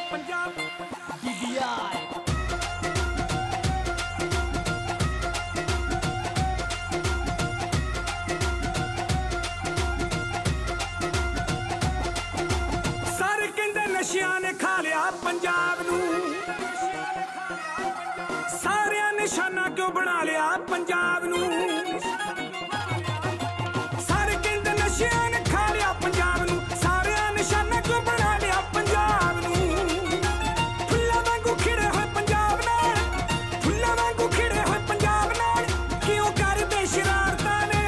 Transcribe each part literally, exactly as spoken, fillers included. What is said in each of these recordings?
Punjab TDI सारे कहंदे नशियां ने खा लिया पंजाब नू सारियां निशाना क्यों बना लिया पंजाब नू सारे कहंदे नशियां ने खा लिया पंजाब नू सारियां निशाना क्यों बना लिया पंजाब नू फुल्लां वांगू खिड़े होए पंजाब नाल फुल्लां वांगू खिड़े होए पंजाब नाल क्यों करदे शरारतां ने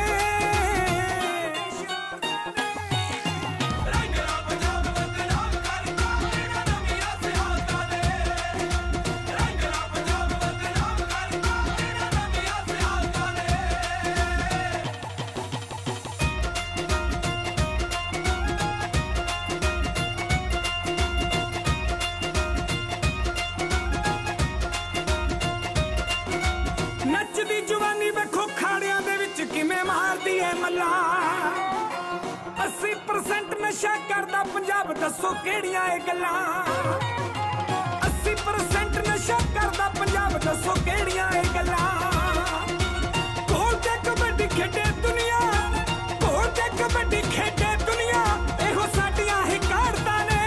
नचदी जवानी वेखो खाड़ियां दे विच किवें मारदी है मल्ला अस्सी परसेंट नशा करदा पंजाब दसो केड़ियां ए गल्लां अस्सी परसेंट नशा करदा पंजाब दसो केड़ियां ए गल्लां कोल ते कबड्डी खेडे दुनिया कोल ते कबड्डी खेडे दुनिया एहो साडियां ही काढ़तां ने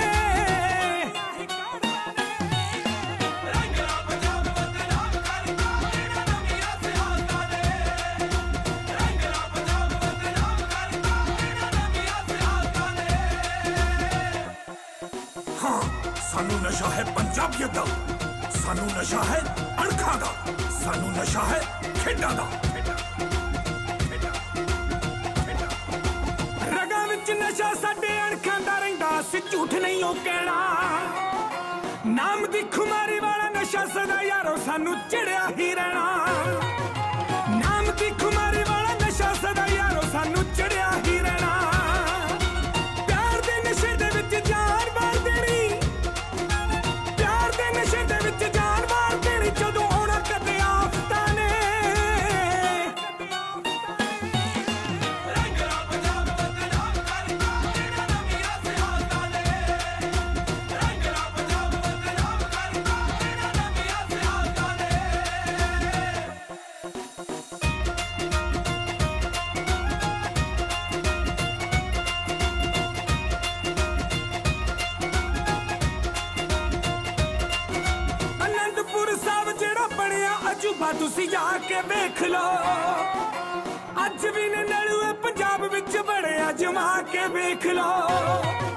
सानू नशा है पंजाबियत दा सानू नशा है अणखां दा सानू नशा है खेडां दा रगां विच नशा साडे अणखां दा रहिंदा असीं झूठ नहीं ओ कहना नाम दी खुमारी वाला नशा सदा यारो सानू चिड़िया ही रहना नाम दी खुमारी वाला नशा सदा यारो सानू चिड़िया ही रहना प्यार दे नशे दे विच जान मार देनी प्यार दे नशे दे विच जान मार देनी जदों आउणा कदे आफतां ने अनंदपुर साहब जेड़ा बनिया अजूबा तुसी जाके वेख लो अज भी ने नलूए पंजाब विच बड़े अजमा के वेख लो